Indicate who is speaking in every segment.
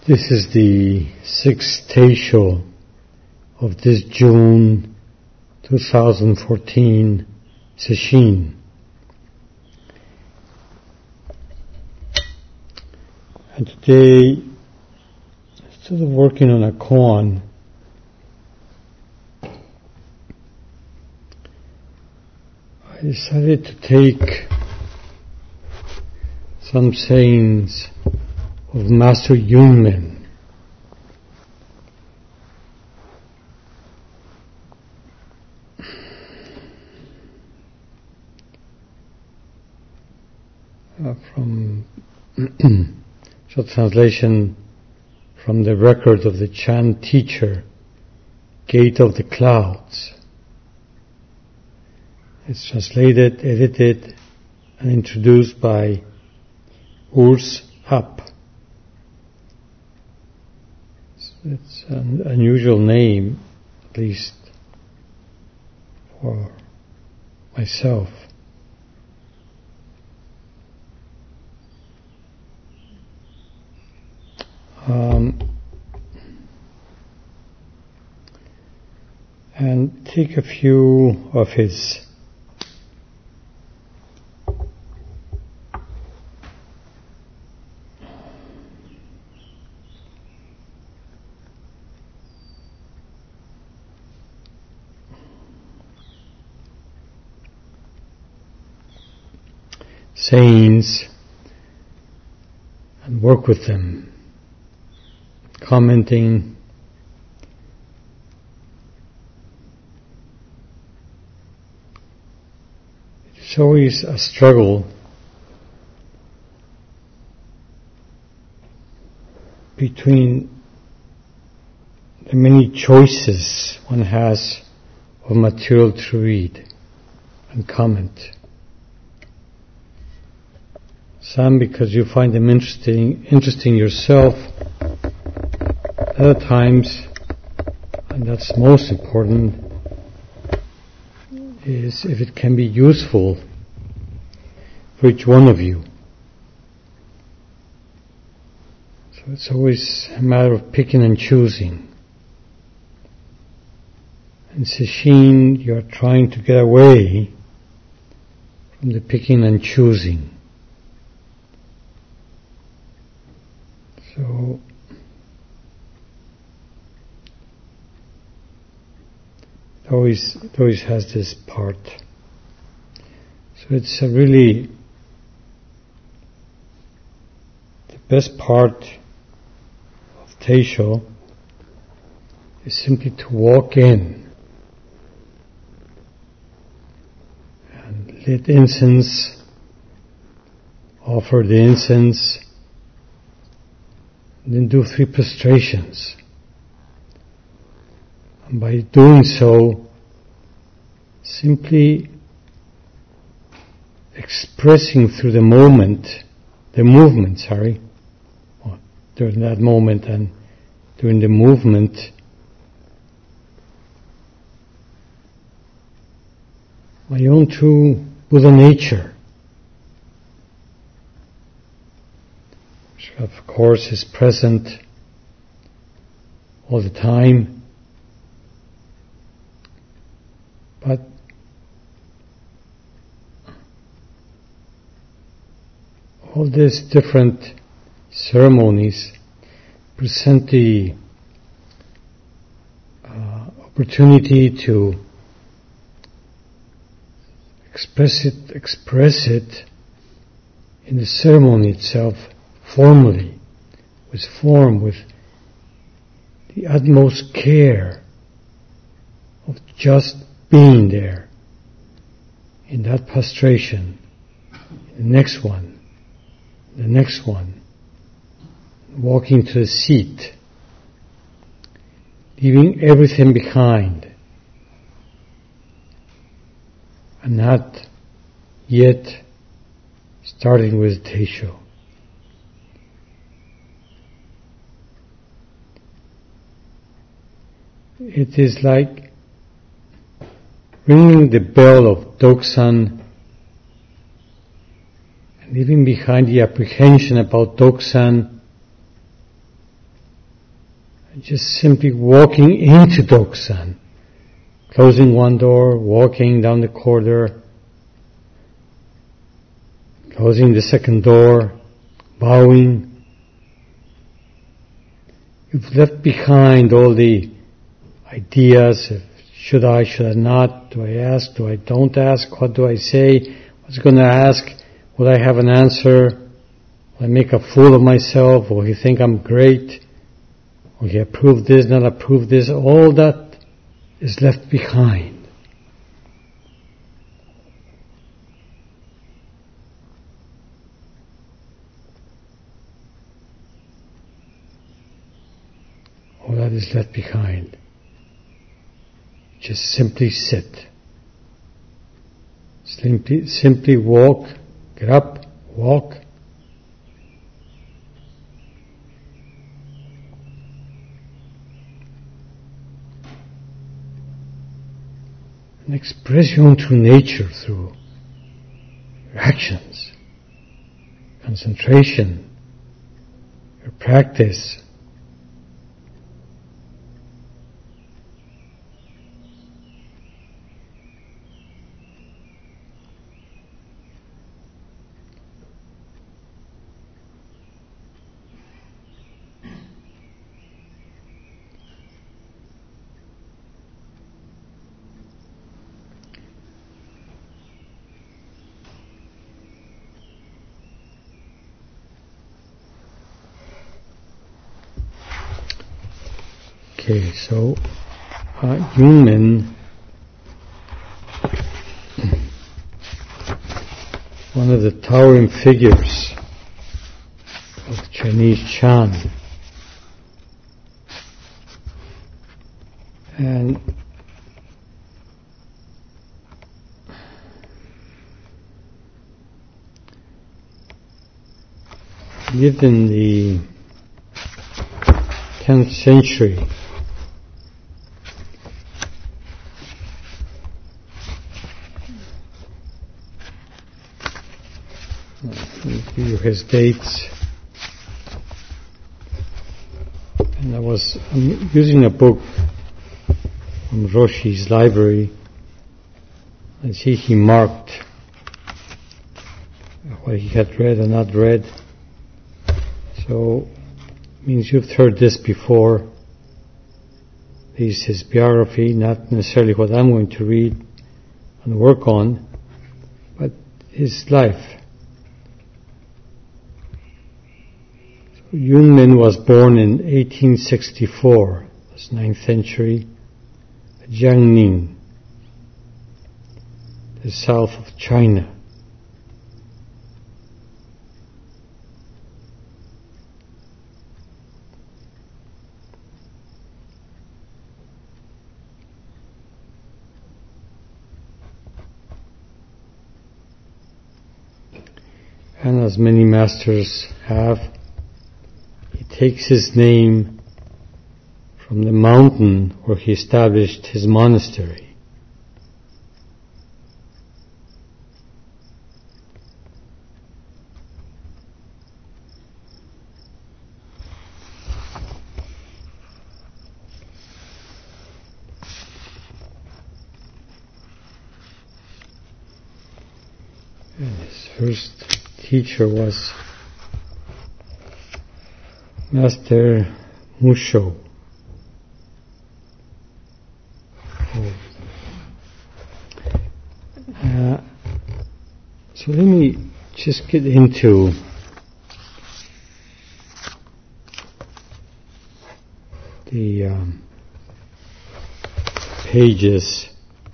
Speaker 1: This is the sixth Teisho of this June 2014 Sesshin. And today, instead of working on a koan, I decided to take some sayings of Master Yunmen. From short translation from the record of the Chan teacher, Gate of the Clouds. It's translated, edited, and introduced by Urs Up. It's an unusual name, at least for myself. And take a few of his sayings and work with them, commenting. It's always a struggle between the many choices one has of material to read and comment. Some because you find them interesting yourself. Other times, and that's most important, is if it can be useful for each one of you. So it's always a matter of picking and choosing. In Sesshin, you're trying to get away from the picking and choosing. So it always has this part. So it's really the best part of Teisho is simply to walk in and lit incense, offer the incense, and then do 3 prostrations. And by doing so, simply expressing through the movement, during that moment and during the movement, my own true Buddha nature, which of course is present all the time, but all these different ceremonies present the opportunity to express it in the ceremony itself, formally, with form, with the utmost care of just being there in that prostration, the next one, walking to the seat, leaving everything behind, and not yet starting with Teisho. It is like ringing the bell of Doksan and leaving behind the apprehension about Doksan just simply walking into Doksan, closing one door, walking down the corridor, closing the second door, bowing. You've left behind all the ideas of should I not, do I ask, do I don't ask, what do I say, what's going to ask, will I have an answer, will I make a fool of myself, will he think I'm great, will he approve this, not approve this, all that is left behind. All that is left behind. Just simply sit. Simply walk. Get up, walk. And express your own true nature through your actions, concentration, your practice. Okay, so Yunmen, one of the towering figures of Chinese Chan, and lived in the 10th century. Give you his dates. And I'm using a book from Roshi's library. I see he marked what he had read and not read. So, it means you've heard this before. This is his biography, not necessarily what I'm going to read and work on, but his life. Yunmen was born in 1864, that's 9th century, at Jiangning, the south of China. And as many masters have, takes his name from the mountain where he established his monastery. And his first teacher was Master Musho. So let me just get into the pages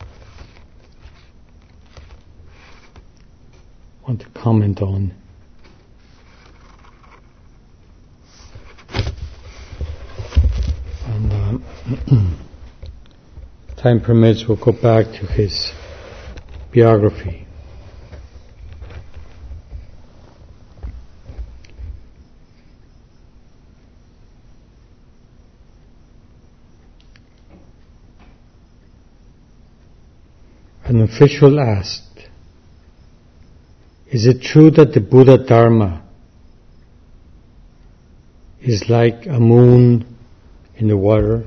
Speaker 1: I want to comment on. Time permits, we'll go back to his biography. An official asked, "Is it true that the Buddha Dharma is like a moon in the water.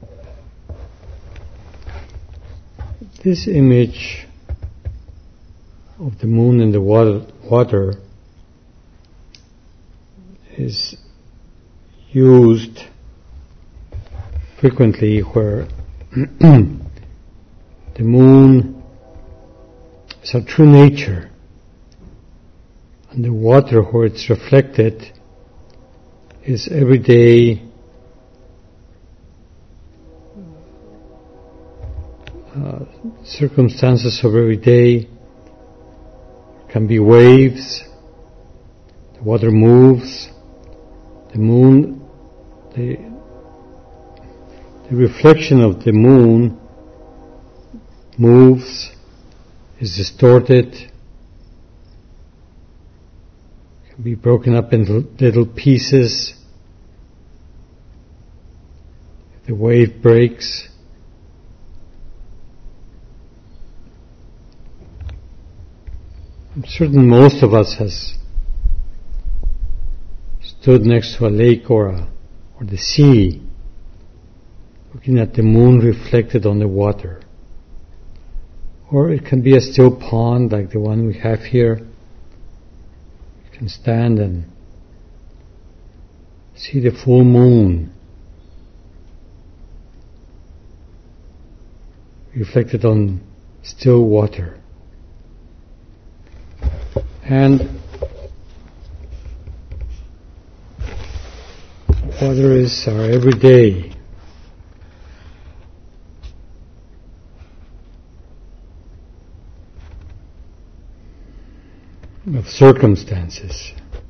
Speaker 1: This image of the moon in the water is used frequently where the moon is our true nature, and the water where it's reflected is everyday circumstances of every day. Can be waves, the water moves, the moon, the reflection of the moon moves, is distorted, can be broken up into little pieces. If the wave breaks, I'm certain most of us has stood next to a lake or the sea, looking at the moon reflected on the water. Or it can be a still pond like the one we have here. You can stand and see the full moon reflected on still water. And water is our everyday. Of circumstances.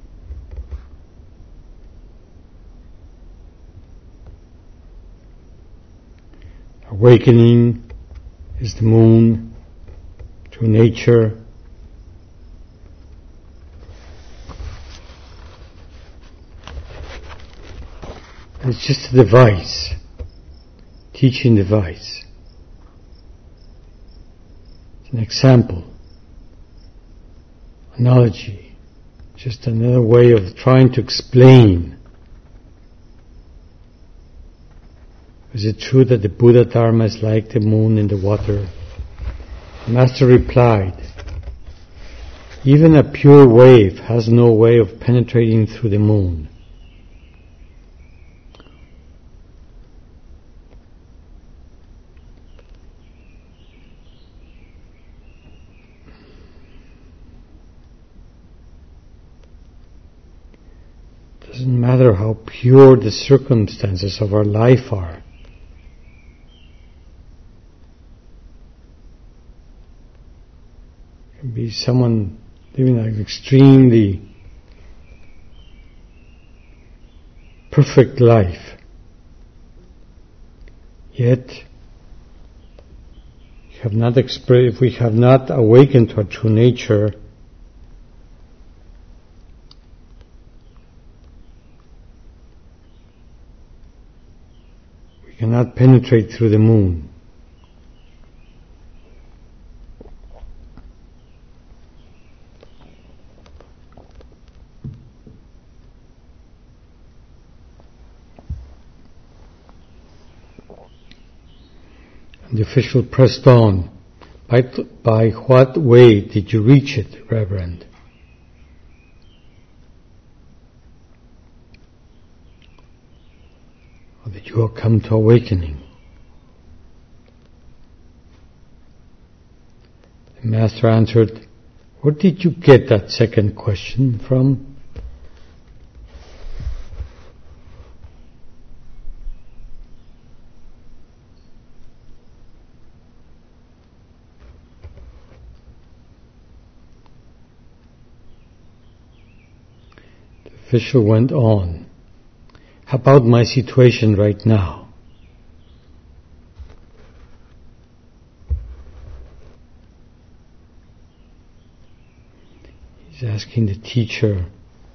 Speaker 1: Awakening is the moon to nature. It's just a device, teaching device. It's an example, analogy, just another way of trying to explain. Is it true that the Buddha Dharma is like the moon in the water? The Master replied, even a pure wave has no way of penetrating through the moon. Doesn't matter how pure the circumstances of our life are. It can be someone living an extremely perfect life, yet if we have not awakened to our true nature, cannot penetrate through the moon. And the official pressed on. By what way did you reach it, Reverend? Or that you have come to awakening? The Master answered, where did you get that second question from? The official went on. How about my situation right now? He's asking the teacher,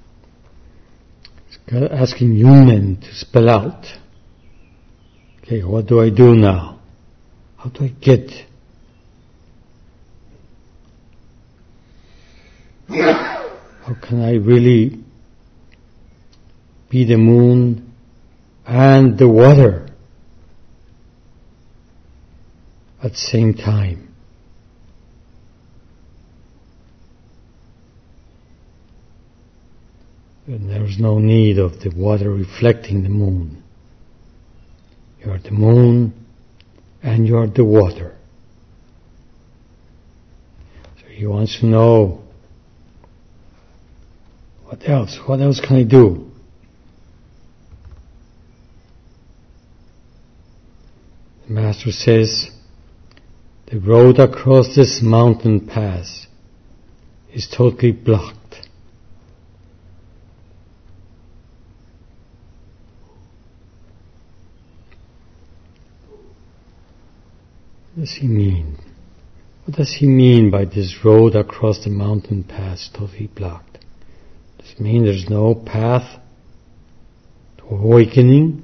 Speaker 1: he's asking Yunmen to spell out, okay, what do I do now? How do I get? How can I really be the moon and the water at the same time. And there's no need of the water reflecting the moon. You're the moon and you're the water. So he wants to know, what else? What else can I do? The Master says, the road across this mountain pass is totally blocked. What does he mean? What does he mean by this road across the mountain pass totally blocked? Does it mean there's no path to awakening?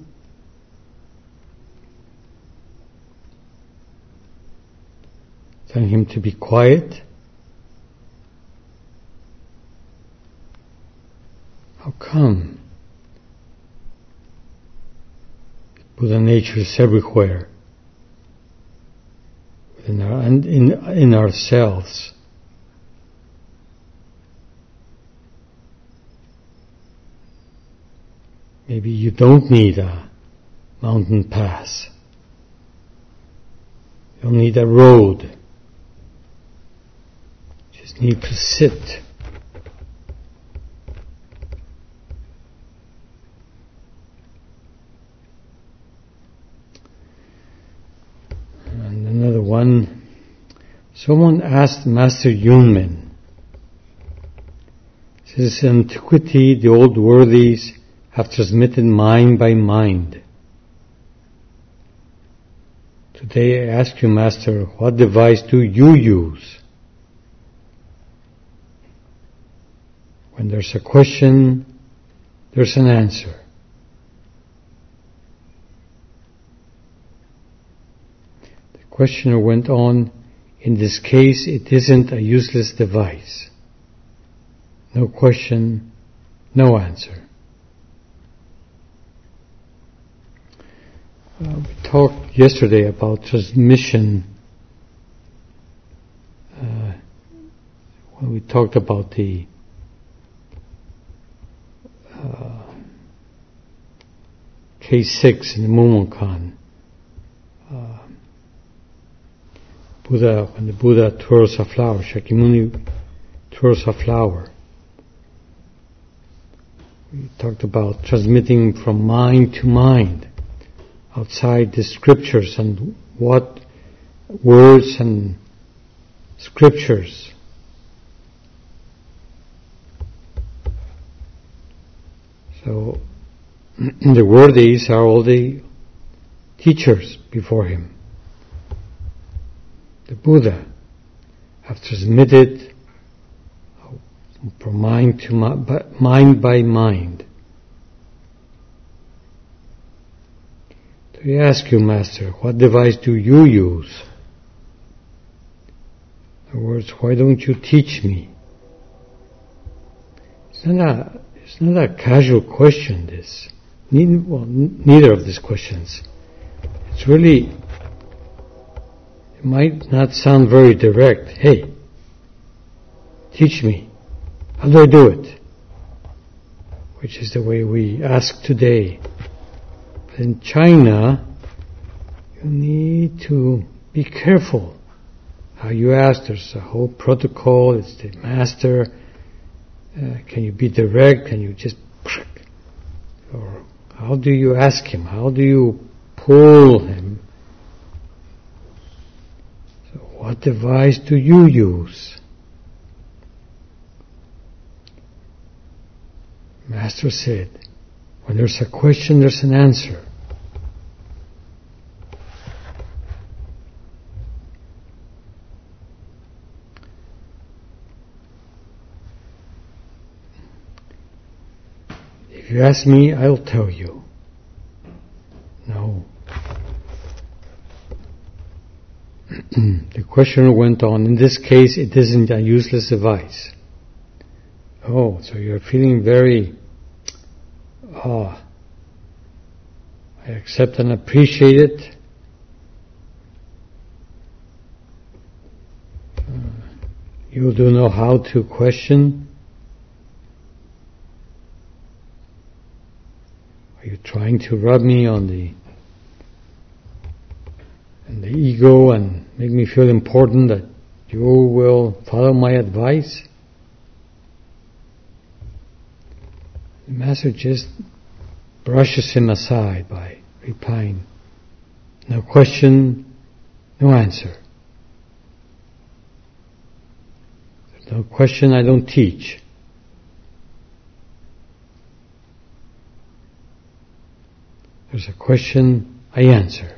Speaker 1: Telling him to be quiet? How come? Buddha nature is everywhere. In ourselves. Maybe you don't need a mountain pass. You don't need a road. You just need to sit. And another one. Someone asked Master Yunmen, since in antiquity the old worthies have transmitted mind by mind. Today I ask you, Master, what device do you use? When there's a question, there's an answer. The questioner went on, in this case, it isn't a useless device. No question, no answer. We talked yesterday about transmission. When we talked about the K6 in the Mumonkan. Buddha, when the Buddha twirls a flower, Shakyamuni twirls a flower. We talked about transmitting from mind to mind, outside the scriptures, and what words and scriptures so the worthies are all the teachers before him. The Buddha have transmitted from mind to mind by mind. So we ask you, Master, what device do you use? In other words, why don't you teach me? It's not a casual question, this. Neither of these questions. It's really, it might not sound very direct. Hey, teach me. How do I do it? Which is the way we ask today. But in China, you need to be careful how you ask. There's a whole protocol. It's the master. Can you be direct? Can you just... Or how do you ask him? How do you pull him? So what device do you use? Master said, when there's a question, there's an answer. If you ask me, I'll tell you. No. The questioner went on, in this case, it isn't a useless device. Oh, so you're feeling very I accept and appreciate it. You do know how to question. Are you trying to rub me on the ego and make me feel important that you will follow my advice? The Master just brushes him aside by replying, no question, no answer. There's no question, I don't teach. There's a question, I answer.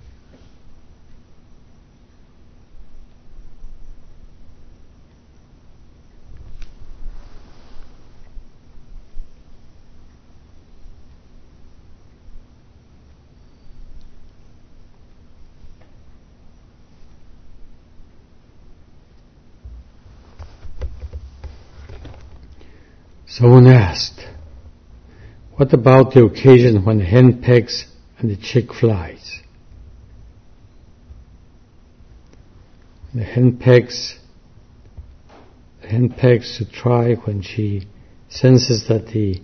Speaker 1: Someone asked, what about the occasion when the hen pecks and the chick flies? The hen pecks to try when she senses that the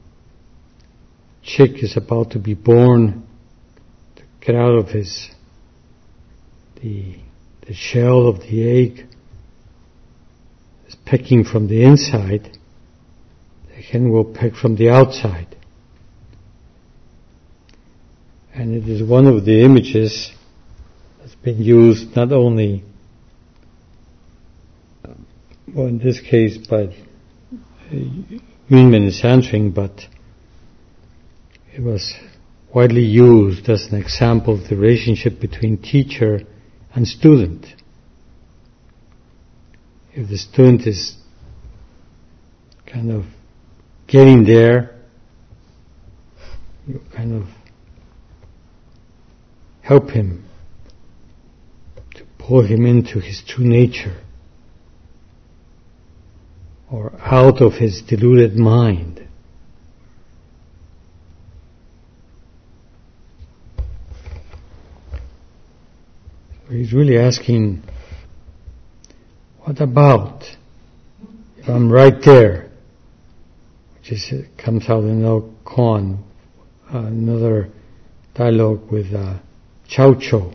Speaker 1: chick is about to be born, to get out of the shell of the egg, is pecking from the inside. The hen will peck from the outside. And it is one of the images that's been used not only, well, in this case, by Yunmen is answering, but it was widely used as an example of the relationship between teacher and student. If the student is kind of getting there, you kind of help him to pull him into his true nature, or out of his deluded mind. So he's really asking, what about if I'm right there? Which comes out in Koan, another dialogue with Chao Cho.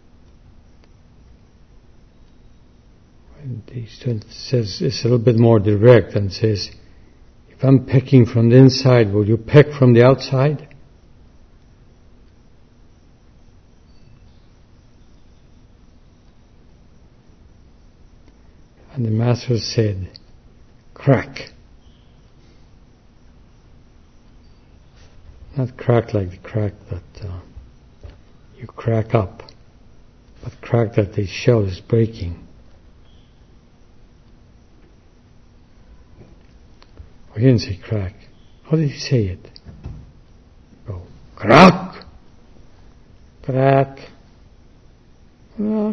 Speaker 1: And the student says, it's a little bit more direct and says, if I'm pecking from the inside, will you peck from the outside? And the Master said, crack. Not crack like the crack that you crack up, but crack that the shell is breaking. Oh, he didn't say crack. How did he say it? Go, crack! Crack! Crack!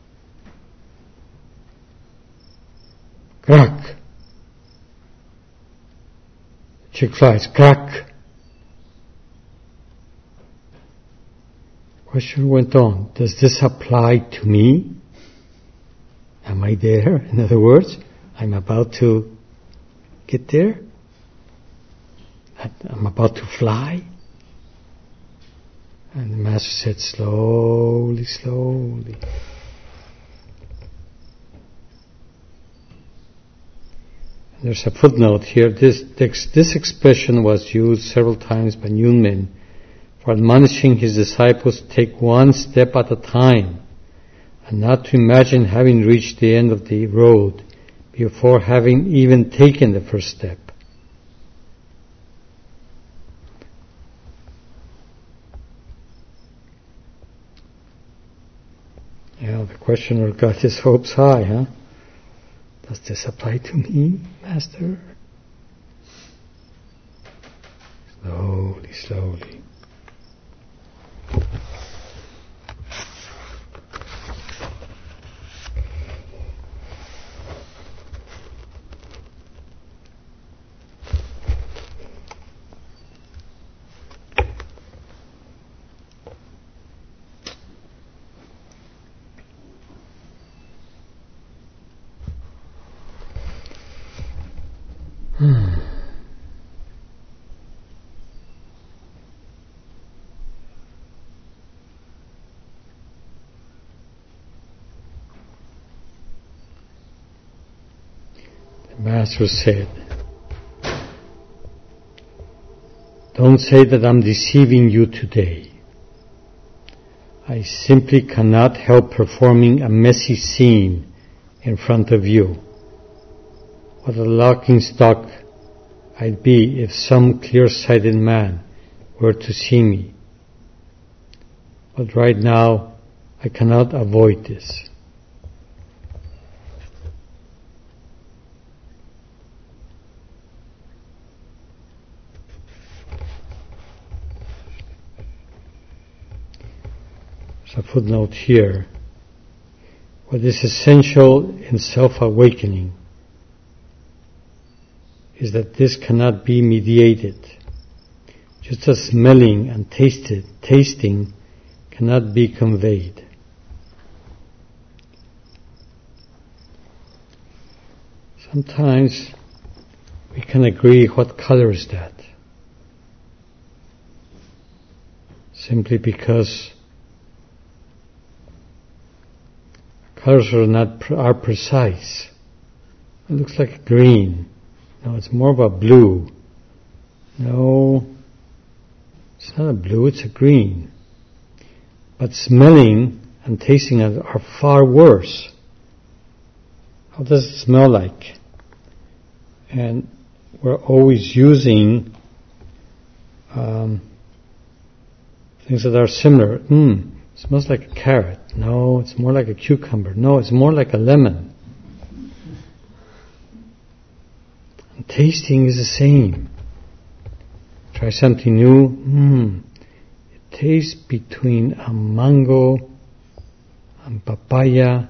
Speaker 1: Crack! Chick flies, crack! Question went on, does this apply to me? Am I there? In other words, I'm about to get there? I'm about to fly? And the Master said, slowly, slowly. And there's a footnote here. This expression was used several times by Yunmen for admonishing his disciples to take one step at a time and not to imagine having reached the end of the road before having even taken the first step. Yeah, the questioner got his hopes high, huh? Does this apply to me, Master? Slowly, slowly. The Master said, don't say that I'm deceiving you today. I simply cannot help performing a messy scene in front of you. What a laughing stock I'd be if some clear-sighted man were to see me. But right now, I cannot avoid this. A footnote here. What is essential in self-awakening is that this cannot be mediated, just as smelling and tasting cannot be conveyed. Sometimes we can agree, what color is that? Simply because colors are precise. It looks like a green. No, it's more of a blue. No, it's not a blue, it's a green. But smelling and tasting are far worse. How does it smell like? And we're always using things that are similar. It smells like a carrot. No, it's more like a cucumber. No, it's more like a lemon. And tasting is the same. Try something new. It tastes between a mango and papaya.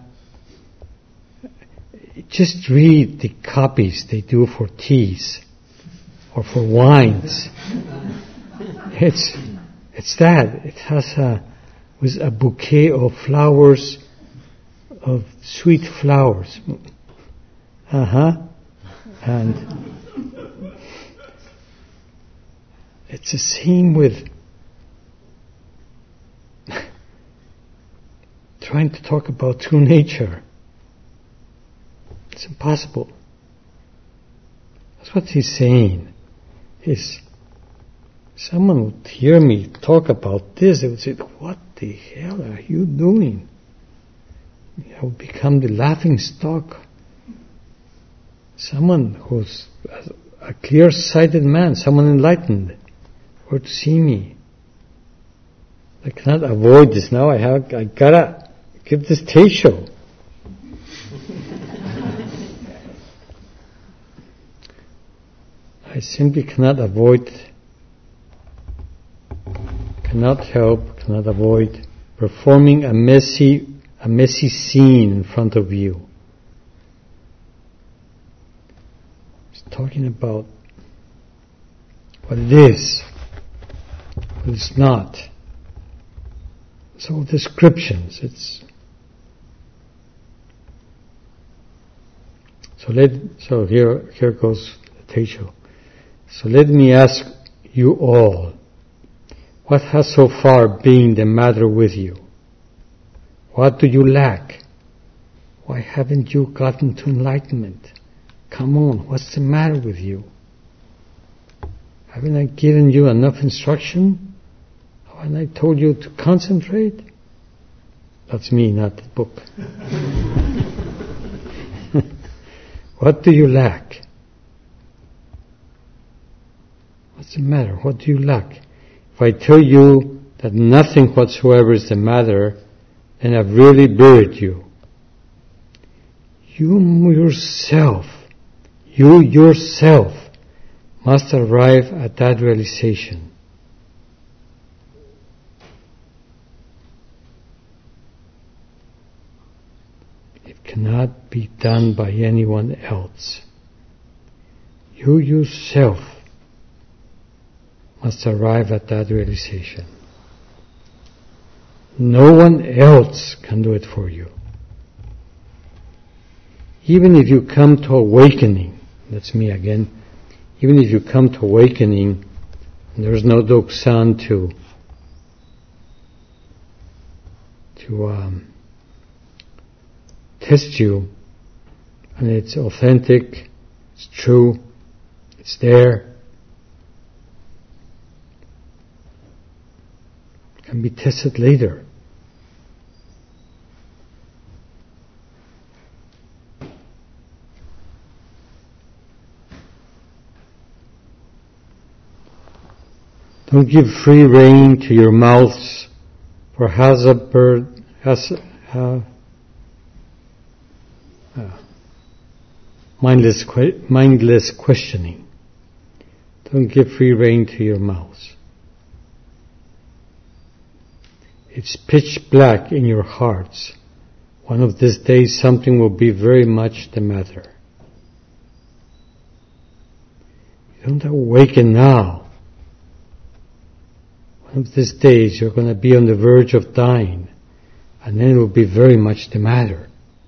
Speaker 1: Just read the copies they do for teas or for wines. It's that. It has with a bouquet of flowers, of sweet flowers. And it's the same with trying to talk about true nature. It's impossible. That's what he's saying. Is someone would hear me talk about this, they would say, what the hell are you doing? I would become the laughing stock. Someone who's a clear-sighted man, someone enlightened, were to see me. I cannot avoid this now. I gotta give this taste show. I simply cannot avoid, cannot avoid performing a messy scene in front of you. It's talking about what it is, what it's not. It's all descriptions. So here goes the teacher. So let me ask you all, what has so far been the matter with you? What do you lack? Why haven't you gotten to enlightenment? Come on, what's the matter with you? Haven't I given you enough instruction? Haven't I told you to concentrate? That's me, not the book. What do you lack? What's the matter? What do you lack? If I tell you that nothing whatsoever is the matter, then I've really buried you. You yourself must arrive at that realization. It cannot be done by anyone else. You yourself must arrive at that realization. No one else can do it for you. Even if you come to awakening, that's me again, even if you come to awakening, and there's no Doksan to test you, and it's authentic, It's true. It's there. It can be tested later. Don't give free rein to your mouths for mindless questioning. Don't give free rein to your mouths. It's pitch black in your hearts. One of these days something will be very much the matter. You don't awaken now. One of these days you're going to be on the verge of dying, and then it will be very much the matter.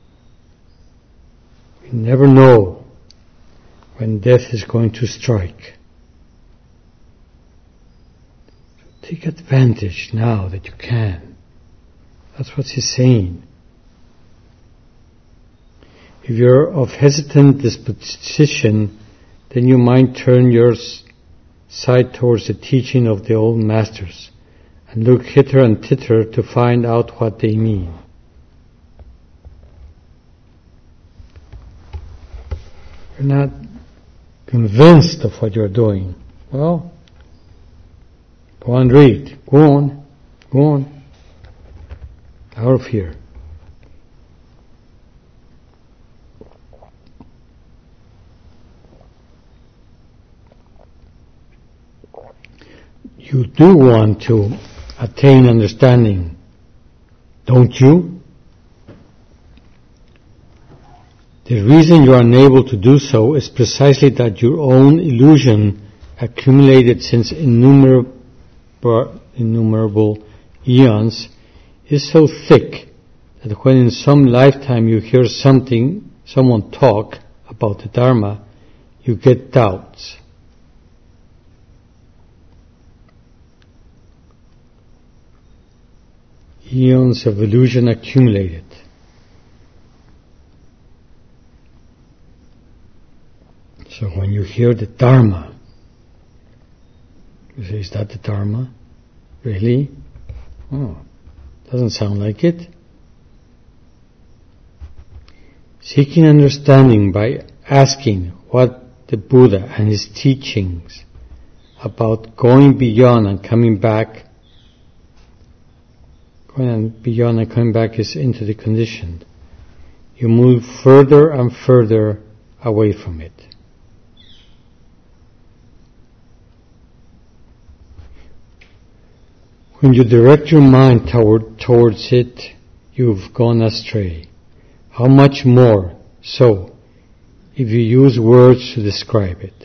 Speaker 1: You never know when death is going to strike. Take advantage now that you can. That's what he's saying. If you're of hesitant disposition, then you might turn your side towards the teaching of the old masters and look hither and thither to find out what they mean. You're not convinced of what you're doing. Well, go and read. Go on. Out of here. You do want to attain understanding, don't you? The reason you are unable to do so is precisely that your own illusion accumulated since innumerable eons is so thick that when in some lifetime you hear someone talk about the Dharma, you get doubts. Eons of illusion accumulated. So when you hear the Dharma, you say, is that the Dharma? Really? Oh, doesn't sound like it. Seeking understanding by asking what the Buddha and his teachings about going beyond and coming back is into the conditioned. You move further and further away from it. When you direct your mind towards it, you've gone astray. How much more so if you use words to describe it?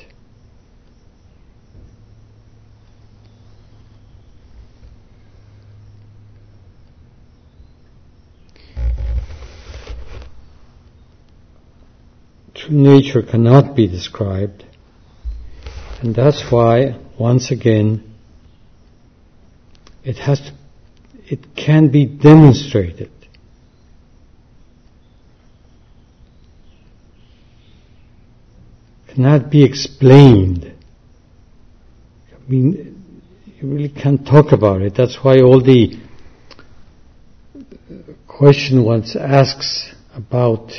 Speaker 1: True nature cannot be described, and that's why, once again, it can be demonstrated. Cannot be explained. I mean, you really can't talk about it. That's why all the question one asks about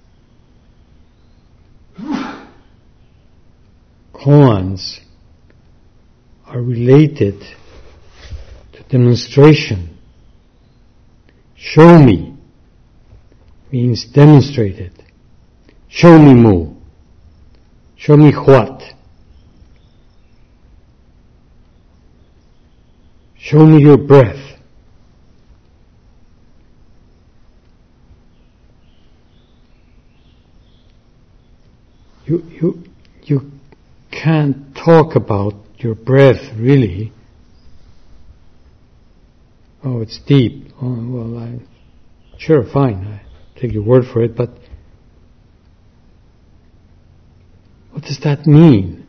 Speaker 1: koans are related to demonstration. Show me means demonstrated. Show me mu. Show me what. Show me your breath. You can't talk about your breath, really. Oh, it's deep. Oh, well, sure, fine. I take your word for it, but what does that mean?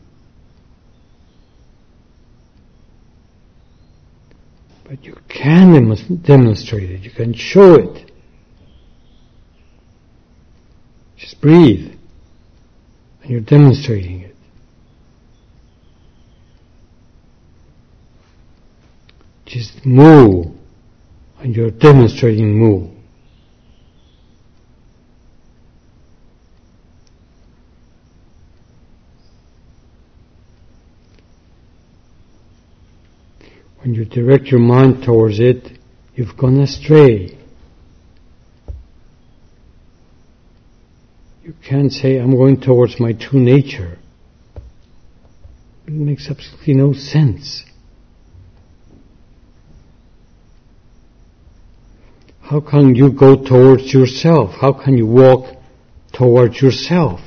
Speaker 1: But you can demonstrate it. You can show it. Just breathe. and you're demonstrating it. Just mu, and you're demonstrating mu. When you direct your mind towards it, you've gone astray. You can't say, I'm going towards my true nature. It makes absolutely no sense. How can you go towards yourself? How can you walk towards yourself?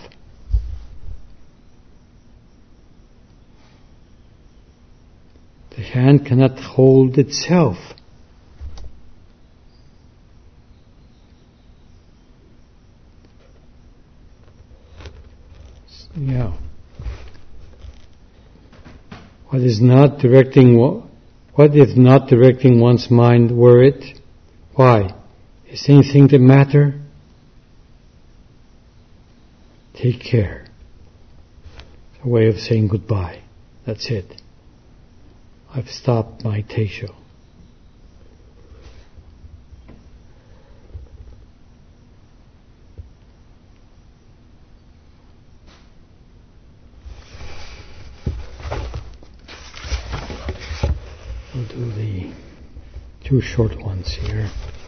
Speaker 1: The hand cannot hold itself. Yeah. What if not directing one's mind were it? Why? Is anything the matter? Take care. It's a way of saying goodbye. That's it. I've stopped my teisho. We'll do the 2 short ones here.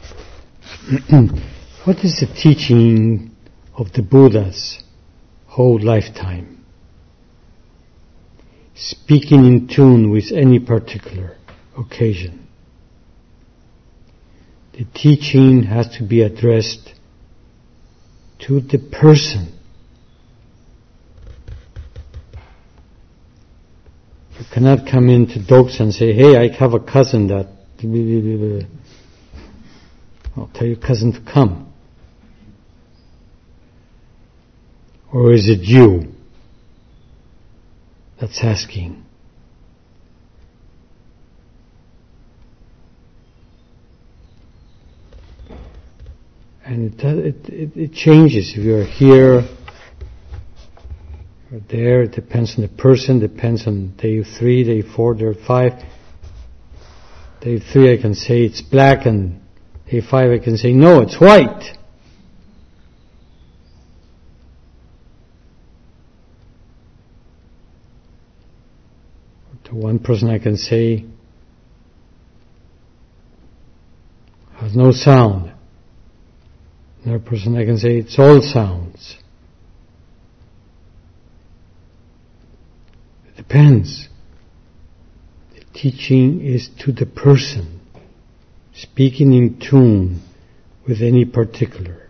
Speaker 1: What is the teaching of the Buddha's whole lifetime? Speaking in tune with any particular occasion. The teaching has to be addressed to the person. You cannot come into Doksan and say, hey, I have a cousin that... I'll tell your cousin to come. Or is it you that's asking? And it changes. If you're here or there, it depends on the person, depends on day 3, day 4, day 5. Day 3 I can say it's black, and day 5 I can say no, it's white. To one person I can say has no sound. Another person I can say it's all sounds. It depends. The teaching is to the person, speaking in tune with any particular.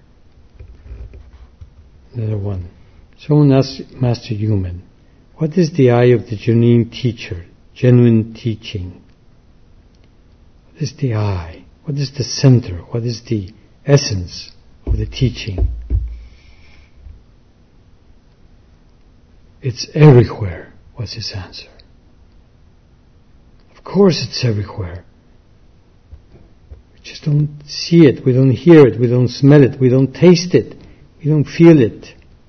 Speaker 1: Another one. Someone asked Master Human, what is the eye of the genuine teacher, genuine teaching? What is the eye? What is the center? What is the essence of the teaching? It's everywhere, was his answer. Of course it's everywhere. We just don't see it, we don't hear it, we don't smell it, we don't taste it, we don't feel it.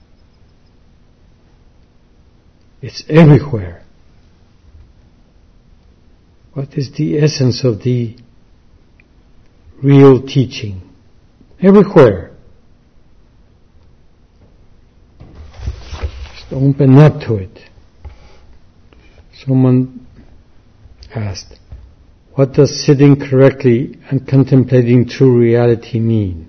Speaker 1: It's everywhere. What is the essence of the real teaching? Everywhere. Just open up to it. Someone asked, what does sitting correctly and contemplating true reality mean?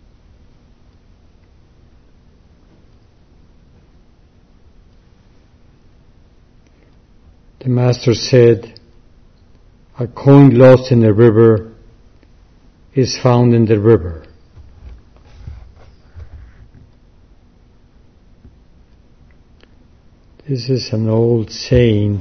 Speaker 1: The Master said, a coin lost in the river is found in the river. This is an old saying.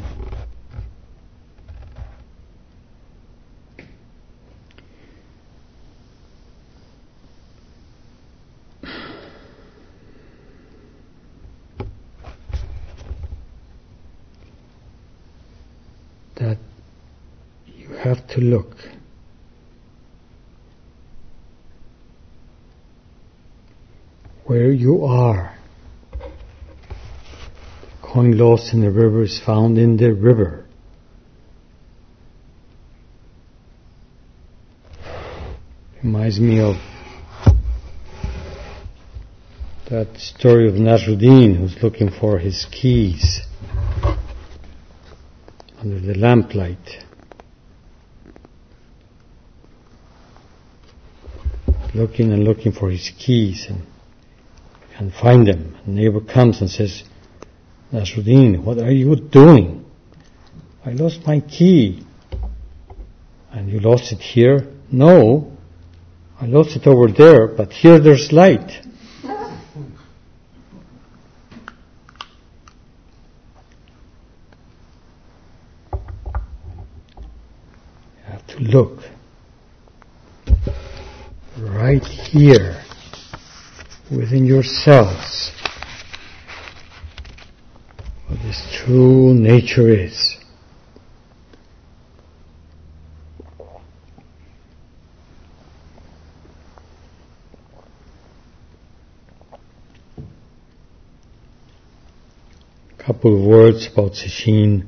Speaker 1: That you have to look. Where you are. coin lost in the river is found in the river. Reminds me of that story of Nasruddin, who's looking for his keys under the lamplight. Looking and looking for his keys and can't find them. A neighbor comes and says, Nasruddin, what are you doing? I lost my key. And you lost it here? No, I lost it over there, but here there's light. You have to look right here within yourselves what this true nature is. A couple of words about Sesshin.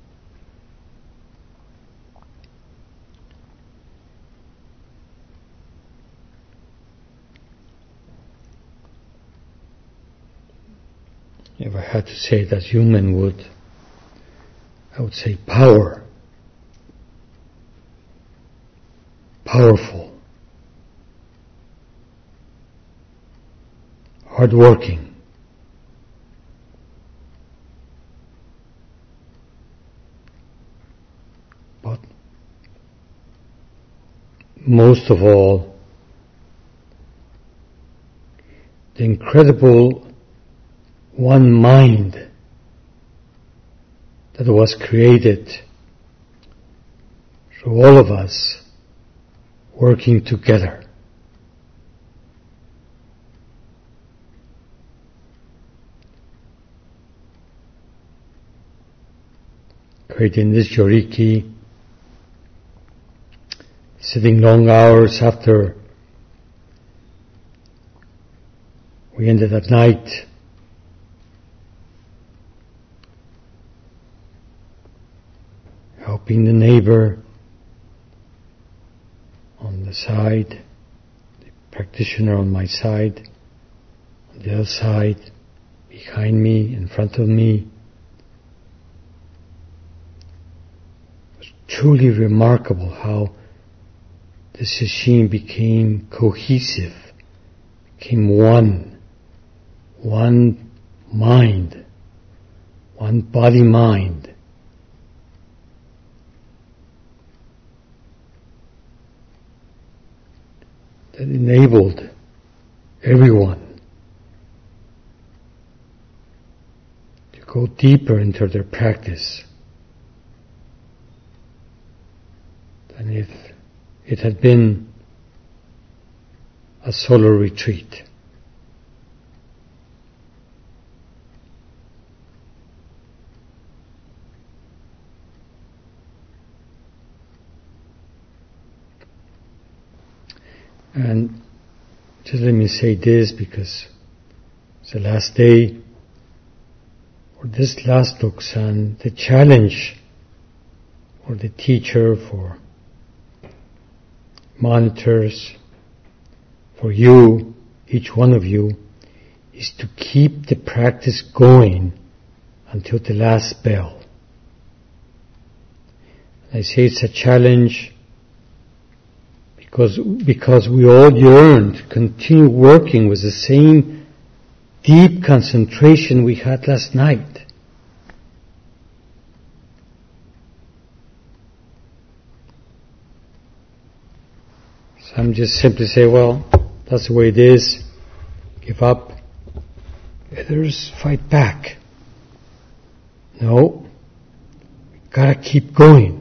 Speaker 1: If I had to say it as human would, I would say power. Powerful. Hardworking. But most of all, the incredible one mind that was created through all of us working together. Creating this Yoriki, sitting long hours after we ended at night, helping the neighbor on the side, the practitioner on my side, on the other side, behind me, in front of me. It was truly remarkable how the Sesshin became cohesive, became one mind, one body-mind. That enabled everyone to go deeper into their practice than if it had been a solo retreat. And just let me say this, because it's the last day for this last Doksan, the challenge for the teacher, for monitors, for you, each one of you, is to keep the practice going until the last bell. I say it's a challenge because we all yearn to continue working with the same deep concentration we had last night. Some just simply say, well, that's the way it is, give up. Others fight back. No, we gotta keep going.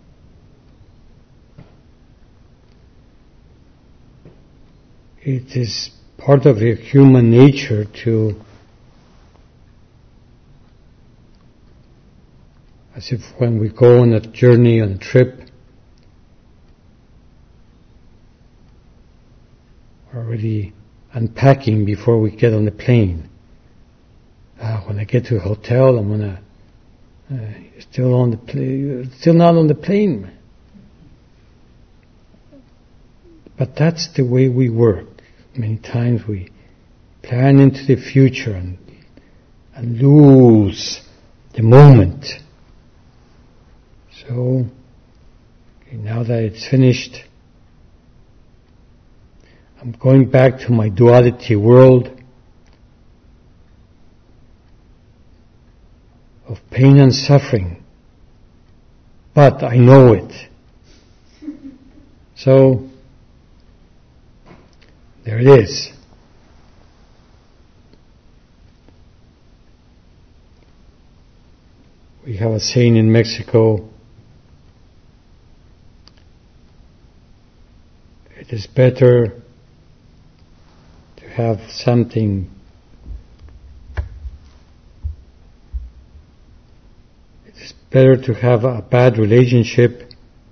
Speaker 1: It is part of the human nature to, as if when we go on a journey, on a trip, we're already unpacking before we get on the plane. when I get to the hotel, I'm gonna still not on the plane. But that's the way we work. Many times we plan into the future and lose the moment. So, now that it's finished, I'm going back to my duality world of pain and suffering. But I know it. So, there it is. We have a saying in Mexico, it is better to have something, it is better to have a bad relationship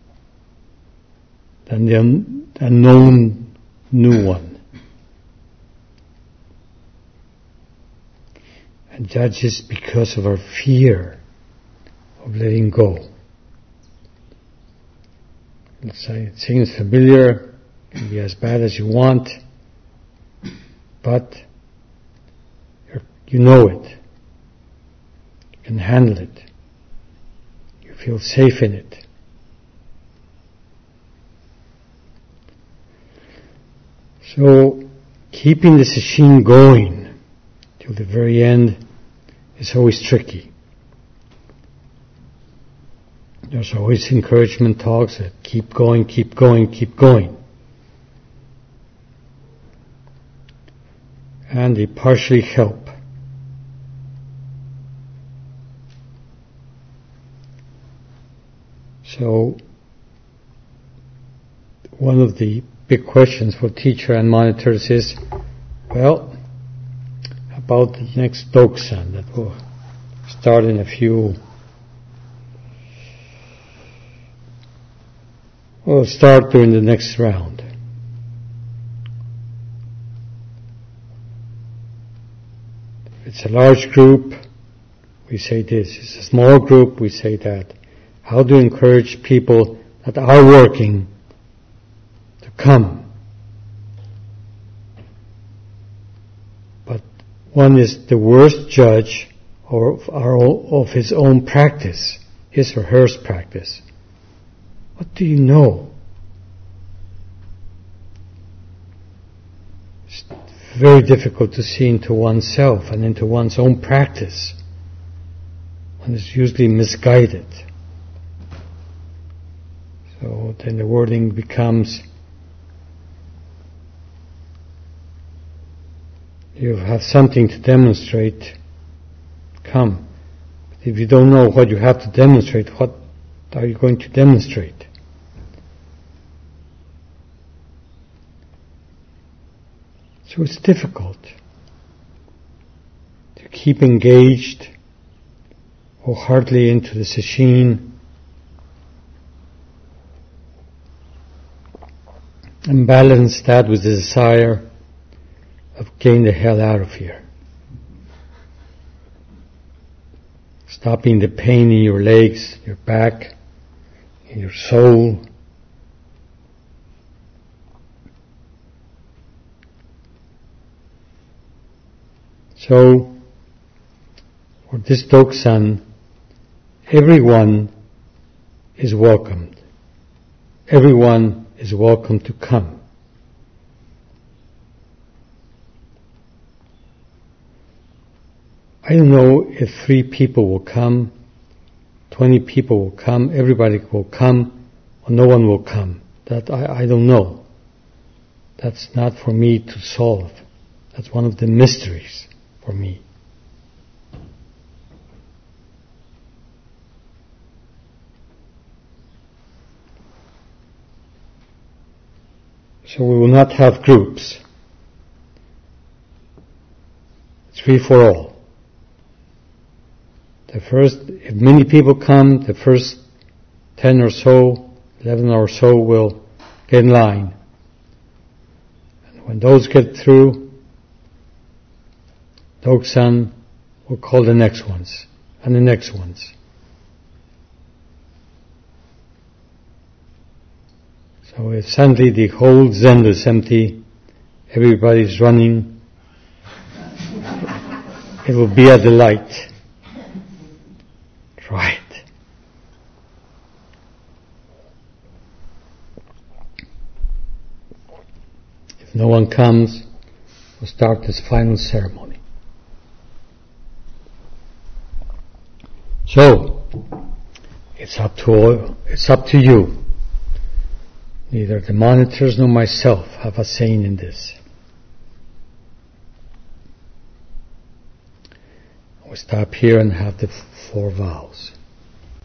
Speaker 1: than the unknown new one. And that is because of our fear of letting go. Let's say it seems familiar, can be as bad as you want, but you know it. You can handle it. You feel safe in it. So, keeping the sesshin going till the very end is always tricky. There's always encouragement talks that keep going, keep going, keep going. And they partially help. So, one of the big questions for teacher and monitors is, well, about the next Doksan that will start in a few. We'll start during the next round. If it's a large group, we say this. If it's a small group, we say that. How to encourage people that are working to come. But one is the worst judge of his own practice, his or her practice. What do you know? It's very difficult to see into oneself and into one's own practice. One is usually misguided. So then the wording becomes, you have something to demonstrate, come. But if you don't know what you have to demonstrate, what are you going to demonstrate? So it's difficult to keep engaged wholeheartedly into the sesshin and balance that with the desire of getting the hell out of here. Stopping the pain in your legs, your back, in your soul. So, for this Doksan, everyone is welcomed. Everyone is welcome to come. I don't know if 3 people will come, 20 people will come, everybody will come, or no one will come. That I don't know. That's not for me to solve. That's one of the mysteries for me. So we will not have groups. It's free for all. If many people come, the first 10 or so, 11 or so will get in line. And when those get through, Doksan we'll call the next ones, and the next ones. So if suddenly the whole Zen is empty, everybody's running, it will be a delight. Try it. If no one comes, we'll start this final ceremony. So, it's up to you. Neither the monitors nor myself have a saying in this. We stop here and have the 4 vows.